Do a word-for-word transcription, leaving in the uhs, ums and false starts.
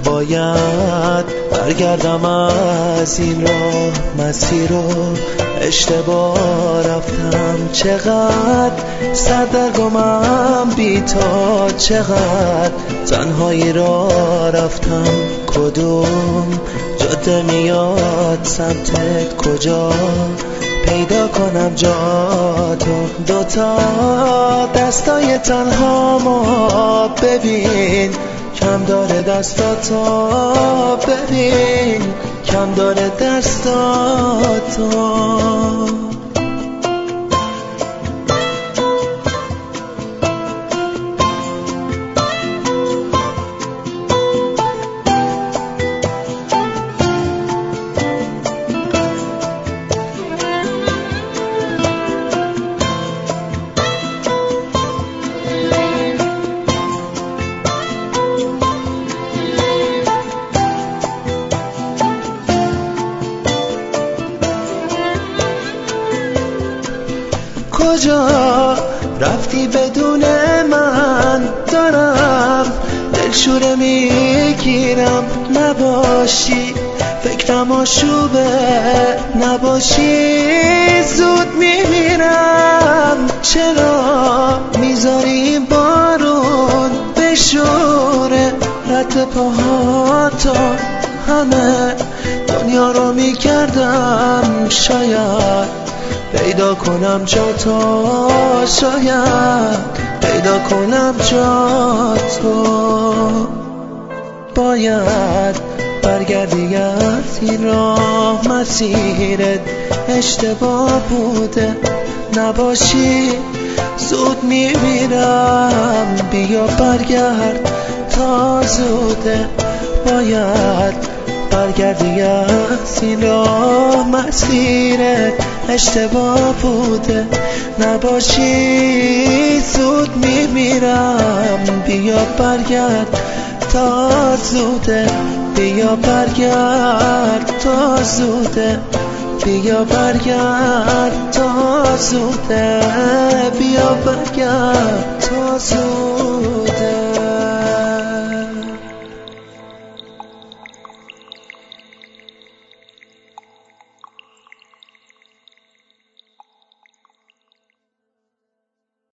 باید برگردم از این راه، مسیر رو اشتباه رفتم. چقدر سردرگمم بی تا، چقدر تنهایی را رفتم. کدوم جاده میاد سمتت، کجا پیدا کنم جاتو؟ دوتا دستای تنها ما ببین، کم داره دستاتو ببین، کم داره دستاتو. کجا رفتی بدون من؟ دارم دلشوره میگیرم، نباشی فکرم آشوبه، نباشی زود میمیرم. چرا میذاری بارون بشوره رد پاهاتو؟ همه دنیا رو میکردم شاید پیدا کنم جاتو، شاید پیدا کنم جاتو. باید برگردی از این راه، مسیرت اشتباه بوده، نباشی زود میمیرم. بیا برگرد تا زوده، باید برگردی از این راه، مسیرت اشتباه بوده، نباشی زود میمیرم. بیا برگرد تا زوده، بیا برگرد تا زوده، بیا برگرد تا زوده، بیا برگرد تا زوده.